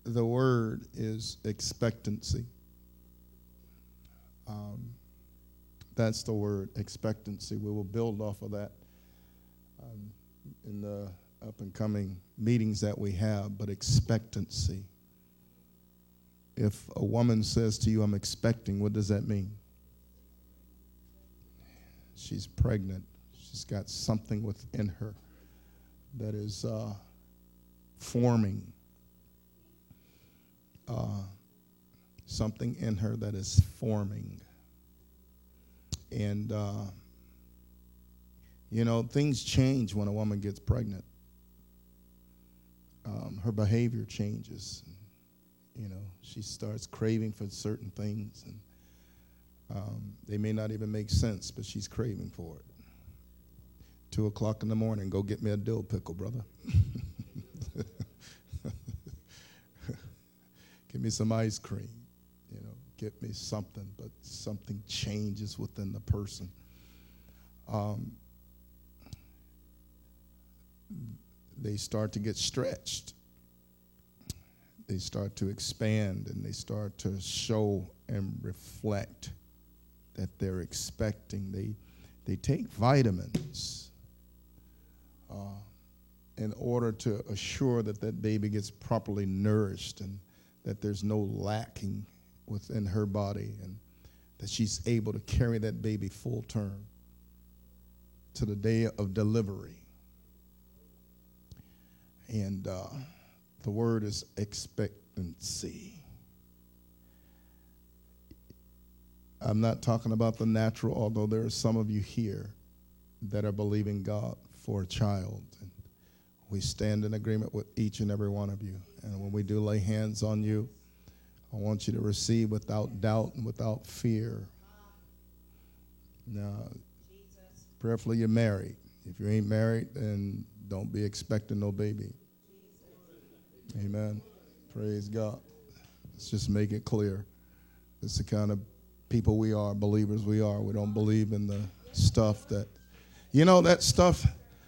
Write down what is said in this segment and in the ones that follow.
the word is expectancy. That's the word, expectancy. We will build off of that in the up and coming meetings that we have, but expectancy. If a woman says to you, I'm expecting, what does that mean? She's pregnant. She's got something within her that is forming. Something in her that is forming. And, things change when a woman gets pregnant. Her behavior changes. She starts craving for certain things. And they may not even make sense, but she's craving for it. 2 o'clock in the morning, go get me a dill pickle, brother. Give me some ice cream. Get me something, but something changes within the person. They start to get stretched. They start to expand, and they start to show and reflect that they're expecting. They take vitamins in order to assure that that baby gets properly nourished and that there's no lacking within her body, and that she's able to carry that baby full term to the day of delivery. And the word is expectancy. I'm not talking about the natural, although there are some of you here that are believing God for a child. And we stand in agreement with each and every one of you. And when we do lay hands on you, I want you to receive without doubt and without fear. Now, prayerfully you're married. If you ain't married, then don't be expecting no baby. Amen. Praise God. Let's just make it clear. It's the kind of people we are, believers we are. We don't believe in the stuff that, that stuff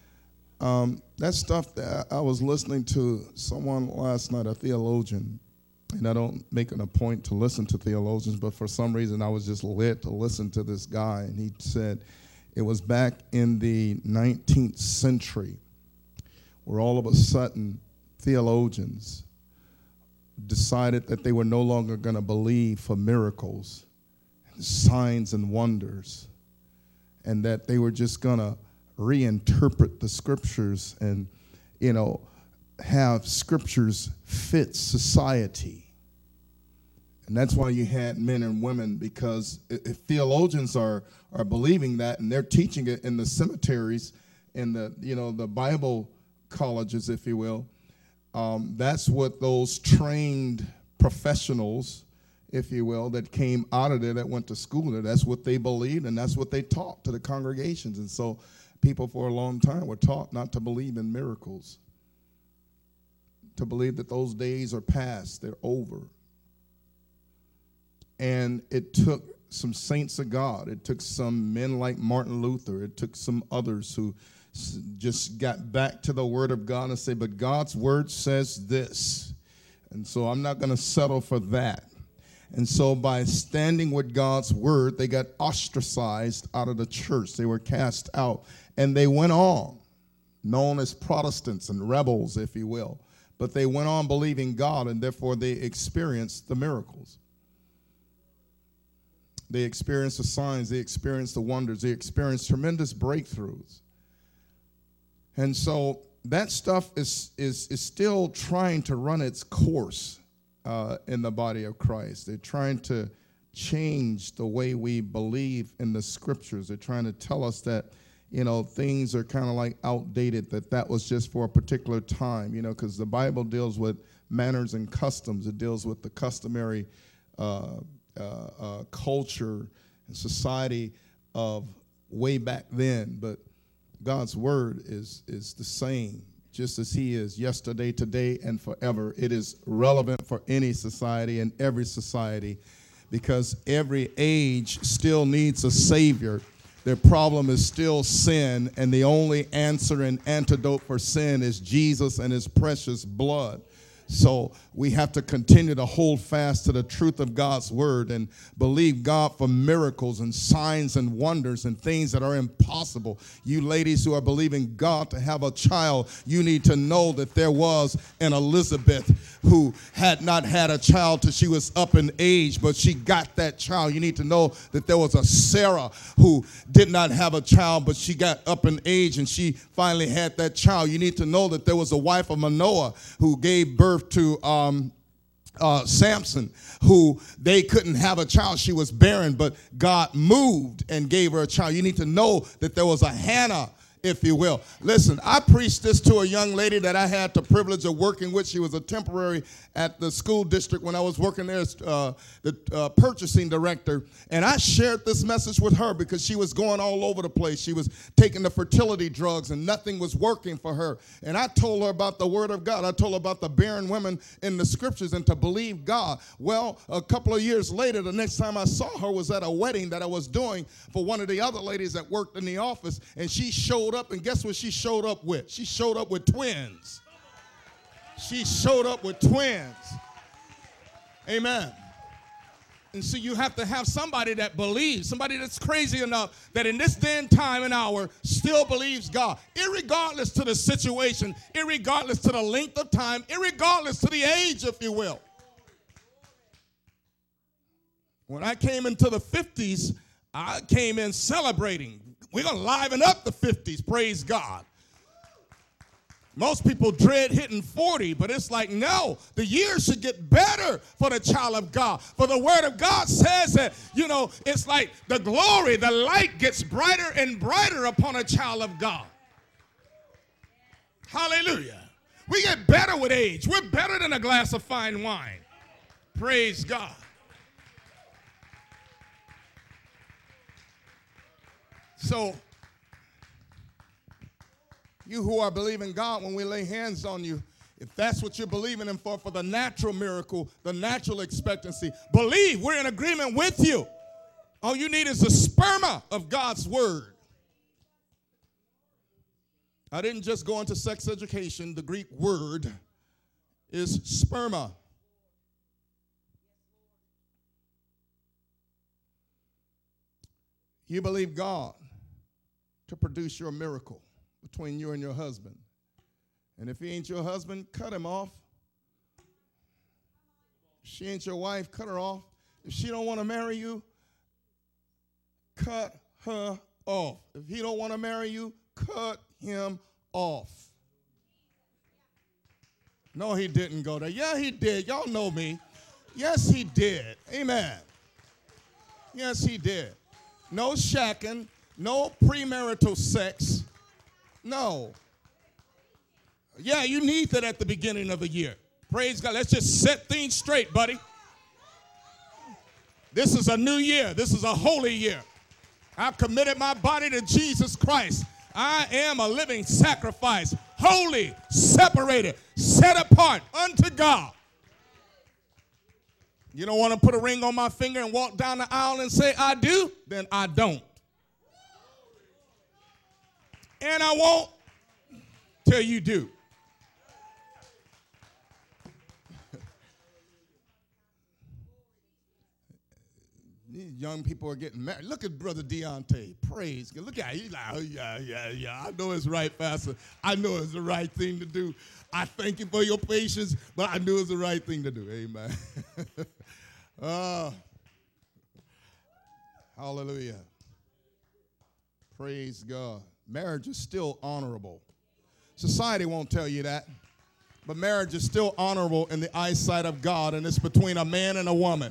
that I was listening to someone last night, a theologian, and I don't make it a point to listen to theologians, but for some reason I was just lit to listen to this guy, and he said it was back in the 19th century where all of a sudden theologians decided that they were no longer going to believe for miracles, signs and wonders, and that they were just going to reinterpret the scriptures and, have scriptures fit society. And that's why you had men and women, because if theologians are believing that, and they're teaching it in the cemeteries, in the Bible colleges, if you will, that's what those trained professionals, if you will, that came out of there, that went to school there, that's what they believed, and that's what they taught to the congregations. And so people for a long time were taught not to believe in miracles, to believe that those days are past, they're over. And it took some saints of God. It took some men like Martin Luther. It took some others who just got back to the word of God and say, but God's word says this. And so I'm not going to settle for that. And so by standing with God's word, they got ostracized out of the church. They were cast out. And they went on, known as Protestants and rebels, if you will. But they went on believing God, and therefore they experienced the miracles. They experienced the signs. They experienced the wonders. They experienced tremendous breakthroughs. And so that stuff is still trying to run its course in the body of Christ. They're trying to change the way we believe in the scriptures. They're trying to tell us that, things are kind of like outdated, that was just for a particular time, because the Bible deals with manners and customs. It deals with the customary culture and society of way back then. But God's word is the same, just as he is yesterday, today, and forever. It is relevant for any society and every society, because every age still needs a savior. Their problem is still sin, and the only answer and antidote for sin is Jesus and his precious blood. So we have to continue to hold fast to the truth of God's word and believe God for miracles and signs and wonders and things that are impossible. You ladies who are believing God to have a child, you need to know that there was an Elizabeth who had not had a child till she was up in age, but she got that child. You need to know that there was a Sarah who did not have a child, but she got up in age and she finally had that child. You need to know that there was a wife of Manoah who gave birth to Samson, who they couldn't have a child. She was barren, but God moved and gave her a child. You need to know that there was a Hannah, if you will. Listen, I preached this to a young lady that I had the privilege of working with. She was a temporary at the school district when I was working there as the purchasing director. And I shared this message with her because she was going all over the place. She was taking the fertility drugs and nothing was working for her. And I told her about the word of God. I told her about the barren women in the scriptures and to believe God. Well, a couple of years later, the next time I saw her was at a wedding that I was doing for one of the other ladies that worked in the office. And she showed up, and guess what she showed up with? She showed up with twins. She showed up with twins. Amen. And so you have to have somebody that believes, somebody that's crazy enough that in this day and time and hour still believes God, irregardless to the situation, irregardless to the length of time, irregardless to the age, if you will. When I came into the 50s, I came in celebrating. We're going to liven up the 50s, praise God. Most people dread hitting 40, but it's like, no, the years should get better for the child of God. For the word of God says that, it's like the glory, the light gets brighter and brighter upon a child of God. Hallelujah. We get better with age. We're better than a glass of fine wine. Praise God. So, you who are believing God, when we lay hands on you, if that's what you're believing Him for the natural miracle, the natural expectancy, believe. We're in agreement with you. All you need is the sperma of God's word. I didn't just go into sex education. The Greek word is sperma. You believe God to produce your miracle between you and your husband. And if he ain't your husband, cut him off. If she ain't your wife, cut her off. If she don't want to marry you, cut her off. If he don't want to marry you, cut him off. No, he didn't go there. Yeah, he did. Y'all know me. Yes, he did. Amen. Yes, he did. No shacking, no premarital sex. No. Yeah, you need that at the beginning of a year. Praise God. Let's just set things straight, buddy. This is a new year. This is a holy year. I've committed my body to Jesus Christ. I am a living sacrifice, holy, separated, set apart unto God. You don't want to put a ring on my finger and walk down the aisle and say, I do? Then I don't. And I won't till you do. These young people are getting married. Look at Brother Deontay. Praise God. Look at him. He's like, oh, yeah. I know it's right, Pastor. I know it's the right thing to do. I thank you for your patience, but I knew it's the right thing to do. Amen. Hallelujah. Praise God. Marriage is still honorable. Society won't tell you that, but marriage is still honorable in the eyesight of God, and it's between a man and a woman.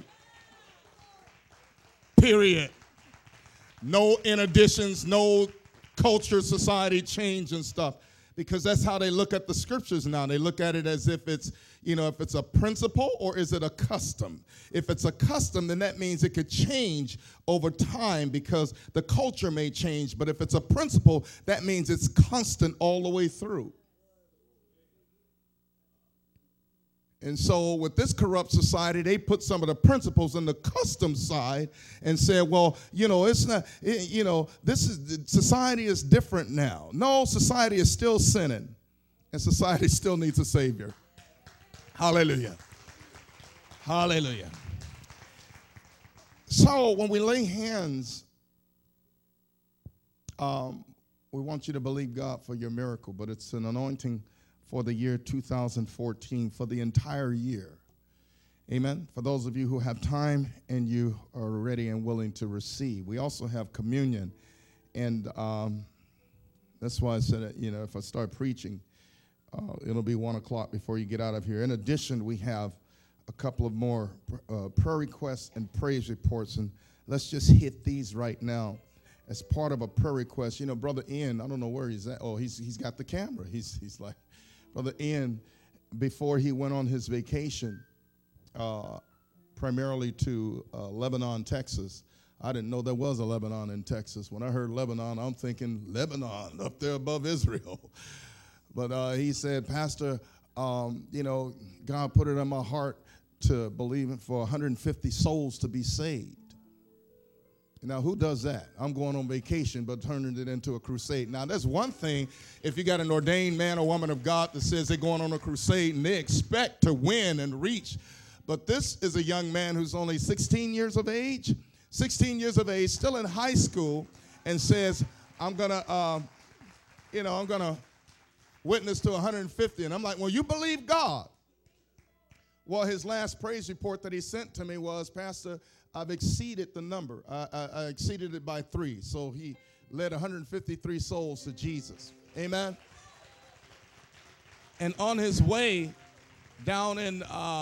Period. No in additions, no culture, society change and stuff, because that's how they look at the scriptures now. They look at it as if it's, if it's a principle or is it a custom. If it's a custom, then that means it could change over time because the culture may change. But if it's a principle, that means it's constant all the way through. And so with this corrupt society, they put some of the principles in the custom side and said, well, it's not, society is different now. No, society is still sinning, and society still needs a Savior. Hallelujah. Hallelujah. So when we lay hands, we want you to believe God for your miracle, but it's an anointing for the year 2014, for the entire year. Amen. For those of you who have time and you are ready and willing to receive. We also have communion. And that's why I said, if I start preaching, it'll be 1 o'clock before you get out of here. In addition, we have a couple of more prayer requests and praise reports. And let's just hit these right now as part of a prayer request. You know, Brother Ian, I don't know where he's at. Oh, he's got the camera. He's like, Brother Ian, before he went on his vacation, primarily to Lebanon, Texas. I didn't know there was a Lebanon in Texas. When I heard Lebanon, I'm thinking Lebanon up there above Israel. But he said, Pastor, God put it in my heart to believe for 150 souls to be saved. Now, who does that? I'm going on vacation, but turning it into a crusade. Now, that's one thing. If you got an ordained man or woman of God that says they're going on a crusade and they expect to win and reach. But this is a young man who's only 16 years of age, still in high school, and says, I'm going to witness to 150. And I'm like, well, you believe God. Well, his last praise report that he sent to me was, Pastor, I've exceeded the number. I exceeded it by 3. So he led 153 souls to Jesus. Amen. And on his way down in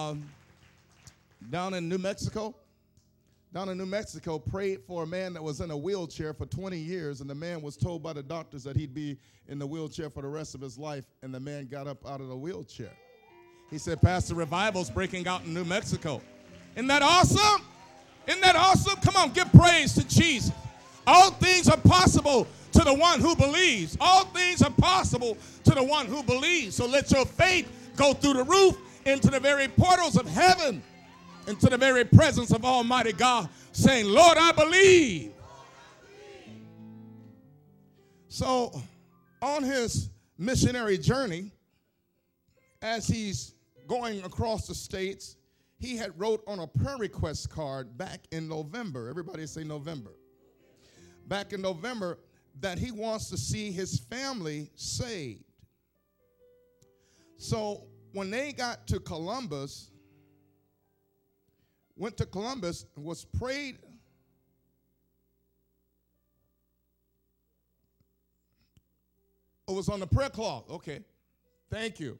New Mexico, prayed for a man that was in a wheelchair for 20 years, and the man was told by the doctors that he'd be in the wheelchair for the rest of his life, and the man got up out of the wheelchair. He said, Pastor, revival's breaking out in New Mexico. Isn't that awesome? Isn't that awesome? Come on, give praise to Jesus. All things are possible to the one who believes. All things are possible to the one who believes. So let your faith go through the roof into the very portals of heaven, into the very presence of Almighty God, saying, Lord, I believe. So on his missionary journey, as he's going across the states, he had wrote on a prayer request card back in November. Everybody say November. Back in November, that he wants to see his family saved. So when they got to Columbus, went to Columbus and was prayed. It was on the prayer cloth. Okay. Thank you.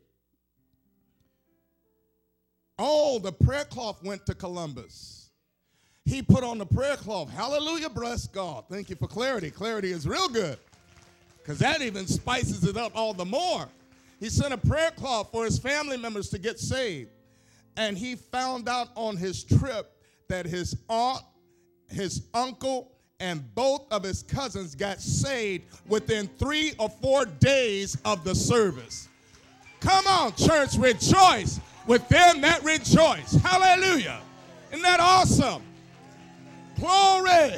Oh, the prayer cloth went to Columbus. He put on the prayer cloth. Hallelujah, bless God. Thank you for clarity. Clarity is real good, because that even spices it up all the more. He sent a prayer cloth for his family members to get saved. And he found out on his trip that his aunt, his uncle, and both of his cousins got saved within 3 or 4 days of the service. Come on, church, rejoice with them that rejoice. Hallelujah. Isn't that awesome? Glory.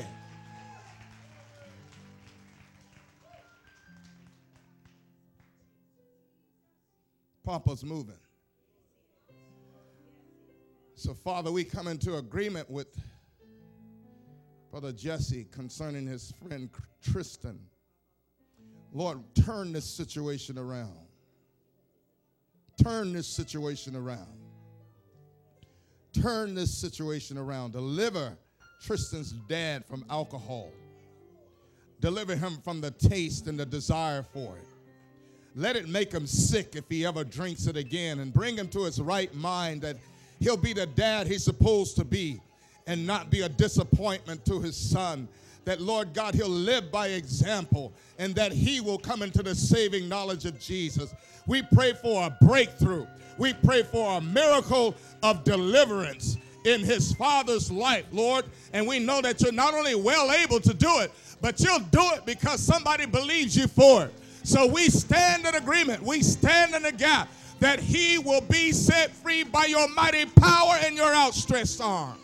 Papa's moving. So, Father, we come into agreement with Brother Jesse concerning his friend Tristan. Lord, turn this situation around. Turn this situation around. Turn this situation around. Deliver Tristan's dad from alcohol. Deliver him from the taste and the desire for it. Let it make him sick if he ever drinks it again, and bring him to his right mind that he'll be the dad he's supposed to be and not be a disappointment to his son. That, Lord God, he'll live by example and that he will come into the saving knowledge of Jesus. We pray for a breakthrough. We pray for a miracle of deliverance in his father's life, Lord. And we know that you're not only well able to do it, but you'll do it because somebody believes you for it. So we stand in agreement. We stand in the gap that he will be set free by your mighty power and your outstretched arm.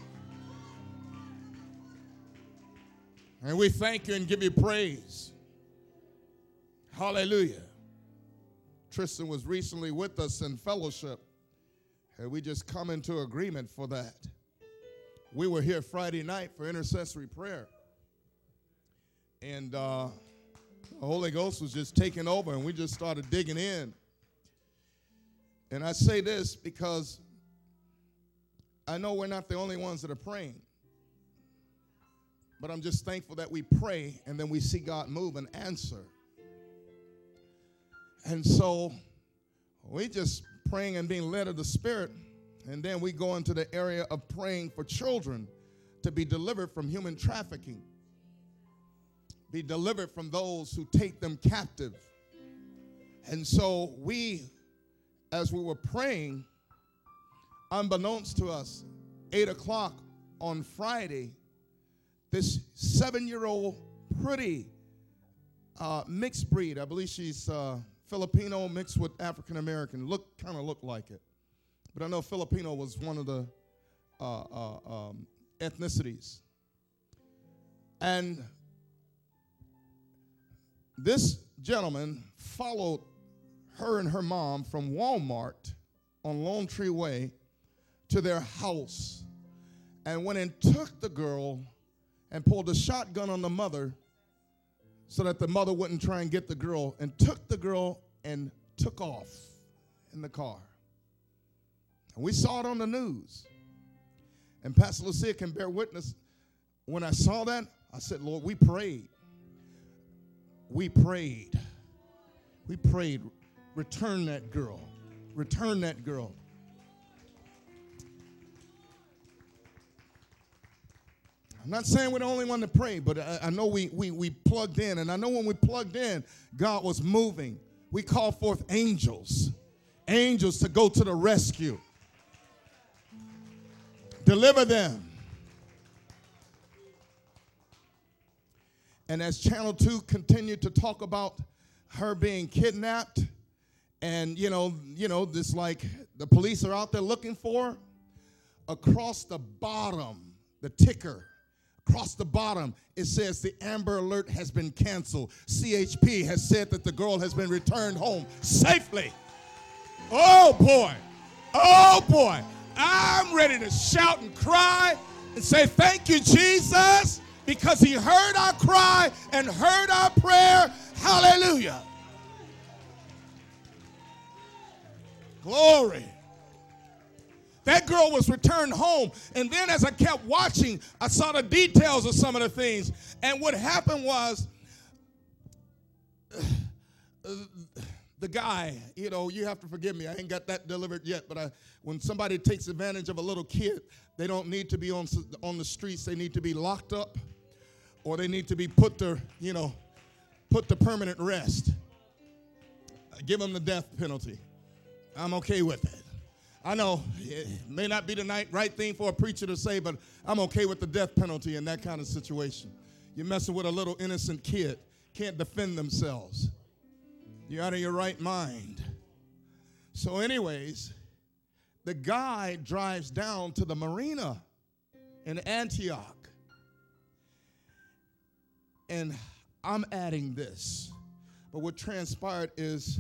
And we thank you and give you praise. Hallelujah. Tristan was recently with us in fellowship, And we just come into agreement for that. We were here Friday night for intercessory prayer. And the Holy Ghost was just taking over, and we just started digging in. And I say this because I know we're not the only ones that are praying. But I'm just thankful that we pray and then we see God move and answer. And so we just praying and being led of the Spirit. And then we go into the area of praying for children to be delivered from human trafficking, be delivered from those who take them captive. And so we, as we were praying, unbeknownst to us, 8 o'clock on Friday, this 7-year-old pretty mixed breed, I believe she's Filipino mixed with African American, kind of looked like it. But I know Filipino was one of the ethnicities. And this gentleman followed her and her mom from Walmart on Lone Tree Way to their house and went and took the girl and pulled a shotgun on the mother so that the mother wouldn't try and get the girl, and took the girl and took off in the car. And we saw it on the news. And Pastor Lucia can bear witness. When I saw that, I said, Lord, we prayed. We prayed. We prayed. Return that girl. Return that girl. I'm not saying we're the only one to pray, but I know we plugged in. And I know when we plugged in, God was moving. We called forth angels. Angels to go to the rescue. Deliver them. And as Channel 2 continued to talk about her being kidnapped, and this, like, the police are out there looking for her, across the bottom, the ticker, across the bottom, it says the Amber Alert has been canceled. CHP has said that the girl has been returned home safely. Oh, boy. Oh, boy. I'm ready to shout and cry and say, thank you, Jesus, because he heard our cry and heard our prayer. Hallelujah. Glory. That girl was returned home. And then as I kept watching, I saw the details of some of the things. And what happened was, the guy, you have to forgive me. I ain't got that delivered yet. But when somebody takes advantage of a little kid, they don't need to be on the streets. They need to be locked up, or they need to be put to permanent rest. Give them the death penalty. I'm okay with it. I know it may not be the right thing for a preacher to say, but I'm okay with the death penalty in that kind of situation. You're messing with a little innocent kid, can't defend themselves. You're out of your right mind. So anyways, the guy drives down to the marina in Antioch. And I'm adding this. But what transpired is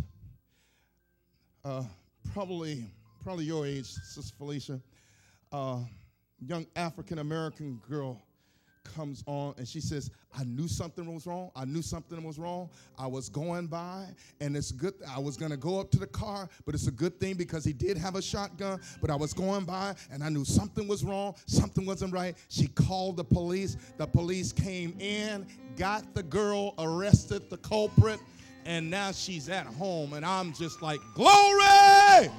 probably your age, Sister Felicia, young African-American girl comes on and she says, I knew something was wrong. I knew something was wrong. I was going by, and it's good. I was going to go up to the car, but it's a good thing because he did have a shotgun. But I was going by, and I knew something was wrong. Something wasn't right. She called the police. The police came in, got the girl, arrested the culprit, and now she's at home. And I'm just like, glory!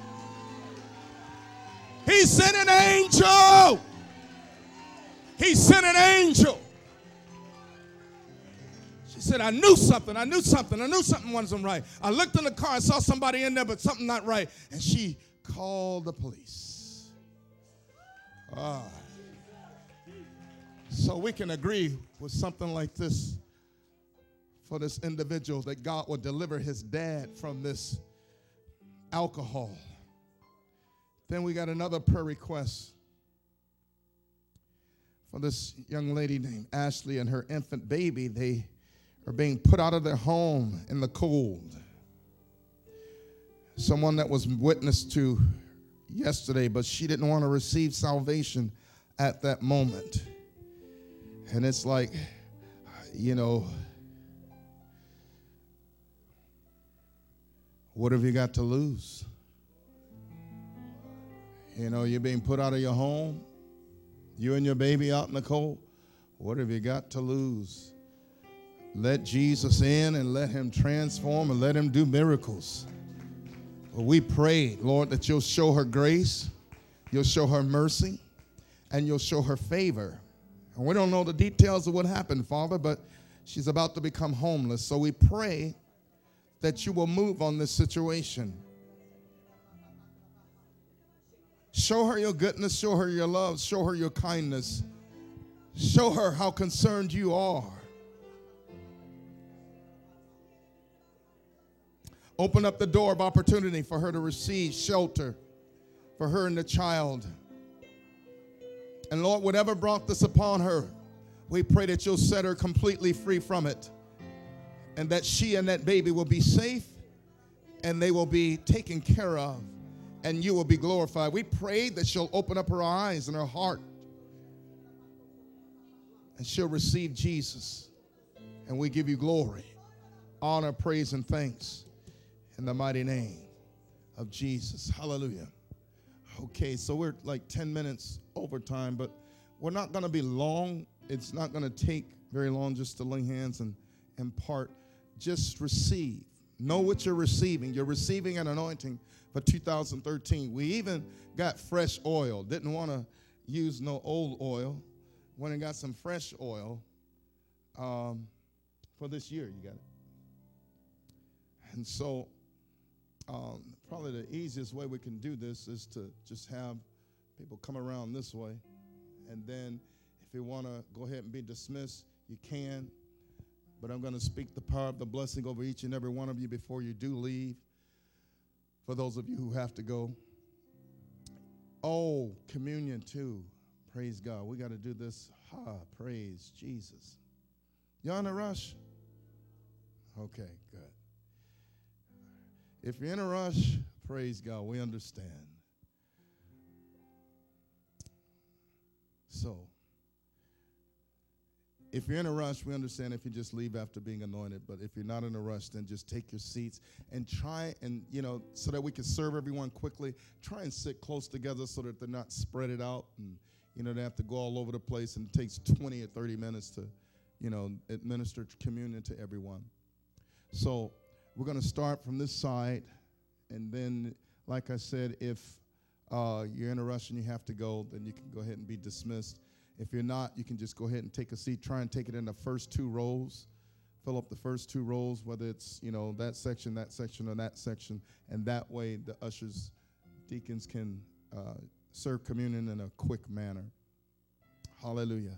He sent an angel. He sent an angel. She said, I knew something wasn't right. I looked in the car, I saw somebody in there, but something not right. And she called the police. So we can agree with something like this for this individual, that God will deliver his dad from this alcohol. Then we got another prayer request for this young lady named Ashley and her infant baby. They are being put out of their home in the cold. Someone that was witness to yesterday, but she didn't want to receive salvation at that moment. And it's like, you know, what have you got to lose? You know, you're being put out of your home, you and your baby out in the cold. What have you got to lose? Let Jesus in and let him transform and let him do miracles. Well, we pray, Lord, that you'll show her grace, you'll show her mercy, and you'll show her favor. And we don't know the details of what happened, Father, but she's about to become homeless. So we pray that you will move on this situation. Show her your goodness, show her your love, show her your kindness. Show her how concerned you are. Open up the door of opportunity for her to receive shelter for her and the child. And Lord, whatever brought this upon her, we pray that you'll set her completely free from it, and that she and that baby will be safe and they will be taken care of, and you will be glorified. We pray that she'll open up her eyes and her heart, and she'll receive Jesus. And we give you glory, honor, praise, and thanks in the mighty name of Jesus. Hallelujah. Okay, so we're like 10 minutes over time, but we're not going to be long. It's not going to take very long just to lay hands and impart. Just receive. Know what you're receiving. You're receiving an anointing for 2013. We even got fresh oil. Didn't want to use no old oil. Went and got some fresh oil for this year. You got it. And so probably the easiest way we can do this is to just have people come around this way. And then if you want to go ahead and be dismissed, you can. But I'm going to speak the power of the blessing over each and every one of you before you do leave. For those of you who have to go. Oh, communion too. Praise God. We got to do this. Praise Jesus. You on a rush? Okay, good. If you're in a rush, praise God. We understand. So, if you're in a rush, we understand if you just leave after being anointed. But if you're not in a rush, then just take your seats and try and, so that we can serve everyone quickly, try and sit close together so that they're not spread it out and, they have to go all over the place, and it takes 20 or 30 minutes to, administer communion to everyone. So we're going to start from this side, and then, like I said, if you're in a rush and you have to go, then you can go ahead and be dismissed. If you're not, you can just go ahead and take a seat. Try and take it in the first two rows. Fill up the first two rows, whether it's, that section, or that section. And that way the ushers, deacons can serve communion in a quick manner. Hallelujah.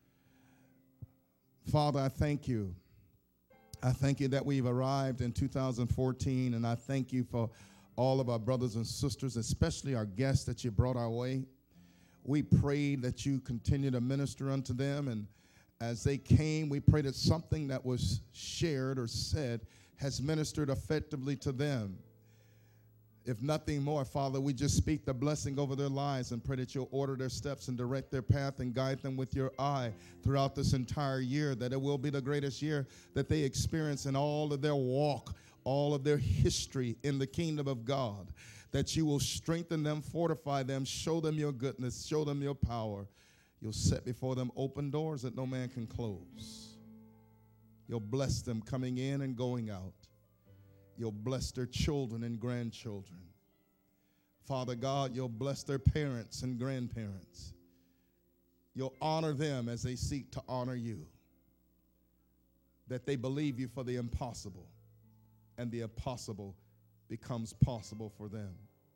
Father, I thank you. I thank you that we've arrived in 2014, and I thank you for all of our brothers and sisters, especially our guests that you brought our way. We pray that you continue to minister unto them, and as they came, we pray that something that was shared or said has ministered effectively to them. If nothing more, Father, we just speak the blessing over their lives and pray that you'll order their steps and direct their path and guide them with your eye throughout this entire year, that it will be the greatest year that they experience in all of their walk, all of their history in the kingdom of God, that you will strengthen them, fortify them, show them your goodness, show them your power. You'll set before them open doors that no man can close. You'll bless them coming in and going out. You'll bless their children and grandchildren. Father God, you'll bless their parents and grandparents. You'll honor them as they seek to honor you. That they believe you for the impossible, and the impossible becomes possible for them.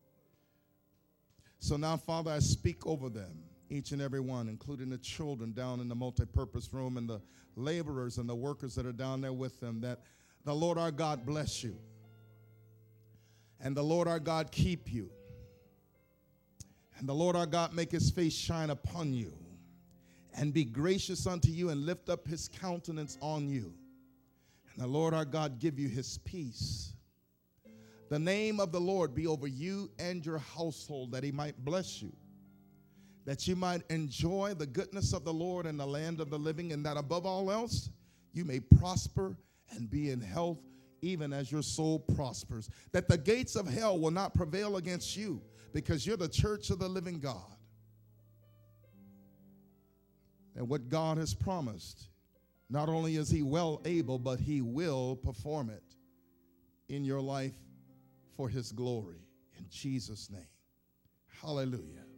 So now, Father, I speak over them, each and every one, including the children down in the multipurpose room and the laborers and the workers that are down there with them, that the Lord our God bless you. And the Lord our God keep you. And the Lord our God make his face shine upon you and be gracious unto you and lift up his countenance on you. And the Lord our God give you his peace. the name of the Lord be over you and your household, that he might bless you, that you might enjoy the goodness of the Lord in the land of the living, and that above all else, you may prosper and be in health, even as your soul prospers. That the gates of hell will not prevail against you, because you're the church of the living God. And what God has promised, not only is he well able, but he will perform it in your life for his glory. In Jesus' name. Hallelujah.